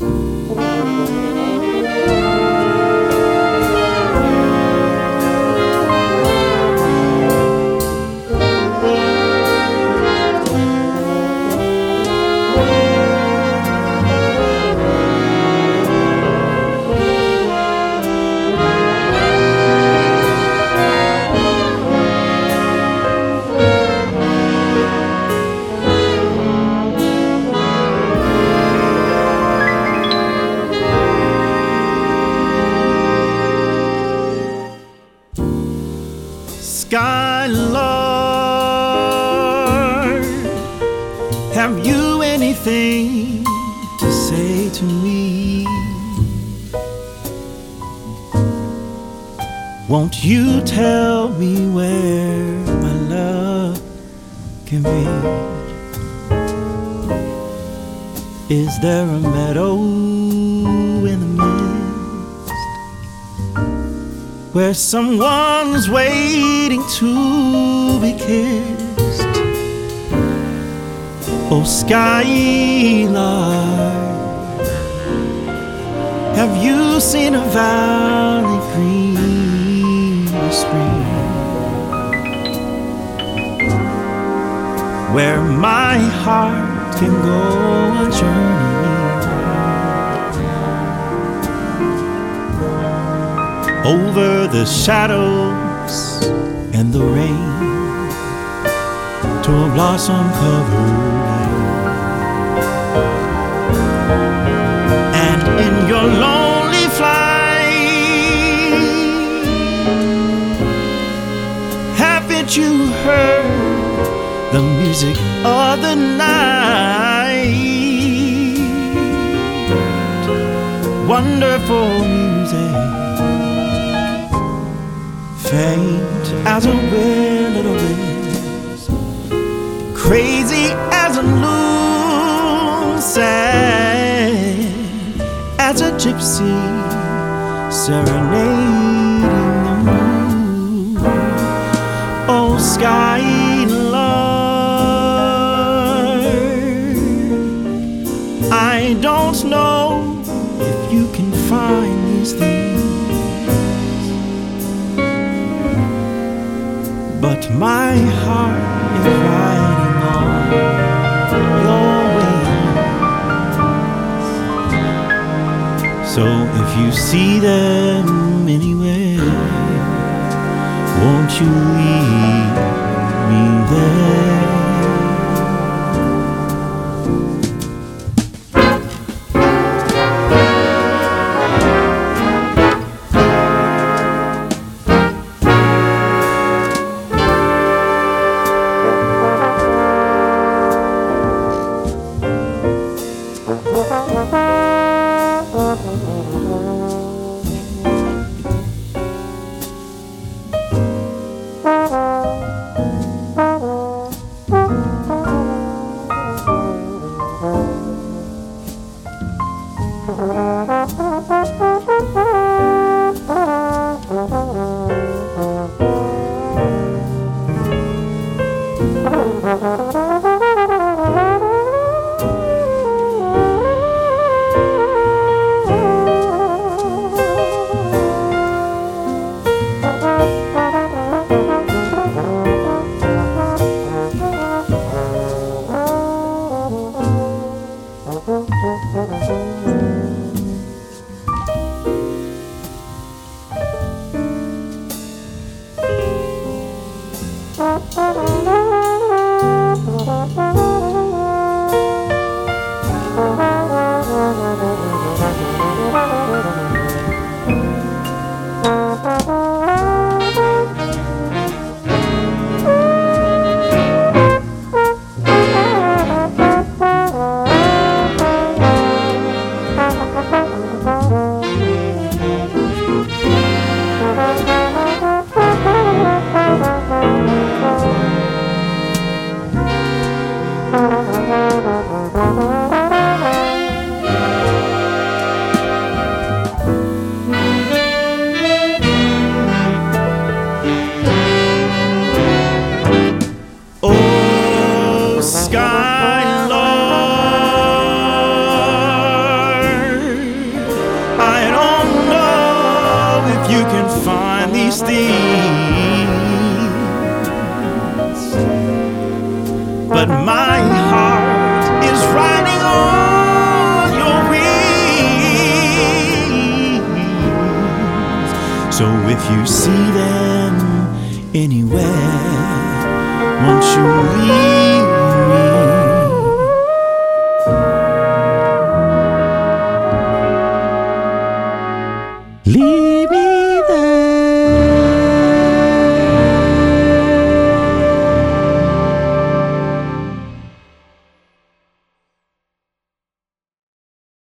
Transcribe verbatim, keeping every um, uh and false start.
Sky Lord, have you anything to say to me? Won't you tell me where my love can be? Is there a meadow in the mist where someone's waiting to be kissed? Oh, Skylark, have you seen a valley green with spring, where my heart can go a journey over the shadows and the rain to a blossom-covered lane? And in your lonely flight, haven't you heard the music of the night? Wonderful music, faint as a wind, little breeze, crazy as a loon, sad as a gypsy serenading the moon. Oh, Sky Lord, I don't know if you can find these things, but my heart is riding on your wings. So if you see them anywhere, won't you leave me there? these things, but my heart is riding on your wings. So if you see them anywhere, won't you leave